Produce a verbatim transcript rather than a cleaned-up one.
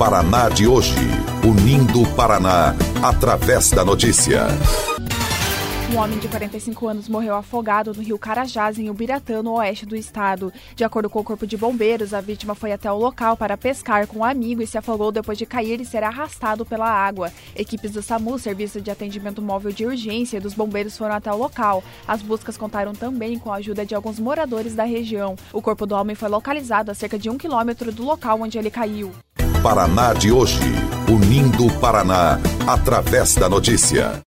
Paraná de hoje, unindo o Paraná através da notícia. Um homem de quarenta e cinco anos morreu afogado no rio Carajás, em Ubiratã, no oeste do estado. De acordo com o Corpo de Bombeiros, a vítima foi até o local para pescar com um amigo e se afogou depois de cair e ser arrastado pela água. Equipes do SAMU, Serviço de Atendimento Móvel de Urgência, e dos bombeiros foram até o local. As buscas contaram também com a ajuda de alguns moradores da região. O corpo do homem foi localizado a cerca de um quilômetro do local onde ele caiu. Paraná de hoje, unindo o Paraná através da notícia.